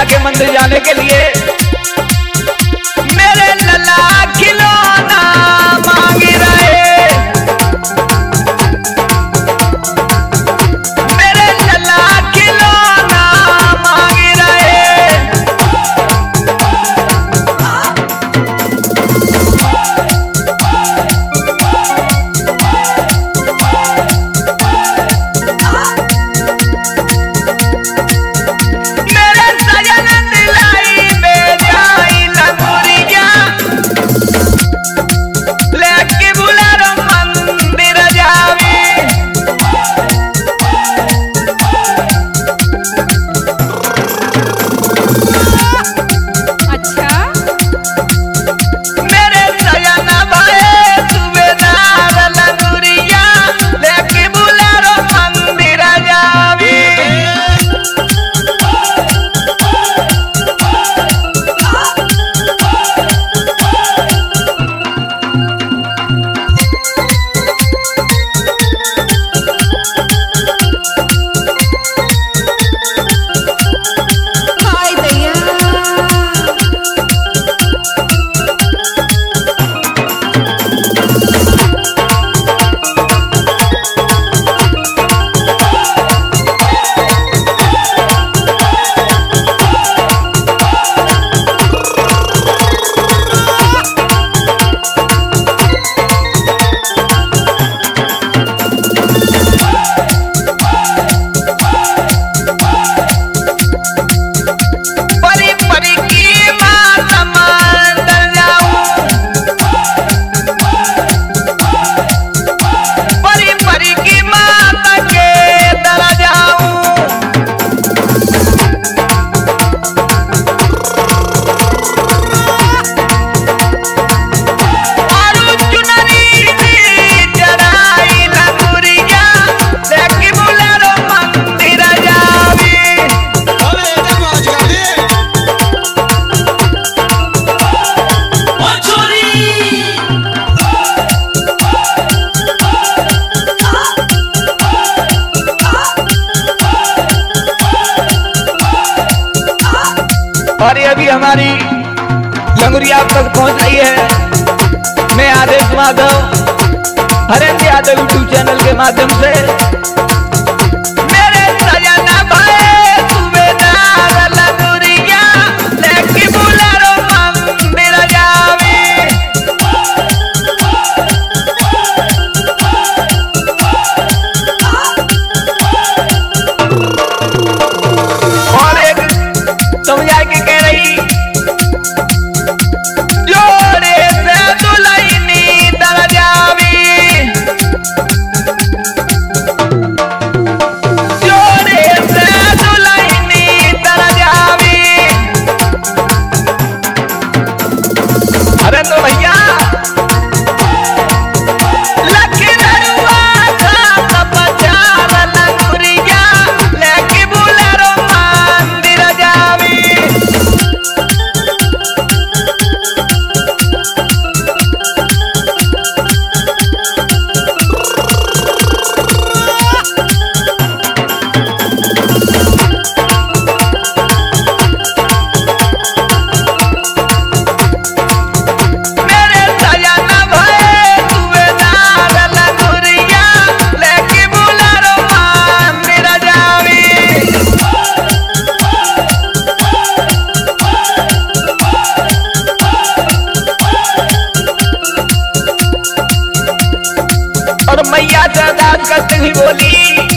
के मंदिर जाने के लिए मेरे लला खिलौना मांग रहे, मेरे लला खिलौना मांग रहे। मेरे सजन दिलाई में जाई लंगुरिया, लेके बुलारो मंदिर जावी। अच्छा मेरे सजन भाई सूबेदार लंगुरिया, लेके बुलारो मंदिर जावी। हाय दैया परी परी की मात मंदिर जाऊं, परी परी की मात के दर जाऊं। और चुनरी चढ़ाई लंगुरिया, लेके बुलारो मंदिर जावी। और ये अभी हमारी लंगुरिया आप तक पहुंच रही है। मैं आदेश माधव हरेंद्र यादव यूट्यूब चैनल के माध्यम से मेरे सजन भाई सूबेदार लंगुरिया, लेके बुलारो मंदिर जावी। और एक समझा के कह रही जोड़े से दुल्हनी दर जावी, जोड़े से दुल्हनी दर जावी। अरे तो भैया लखनऊआ का बचार लंगुरिया, लेके बुलारो मंदिर जावी। मेरे सजन भाई सूबेदार लंगुरिया, लेके बुलारो मंदिर जावी। और मैया से अरदास करते ही बोली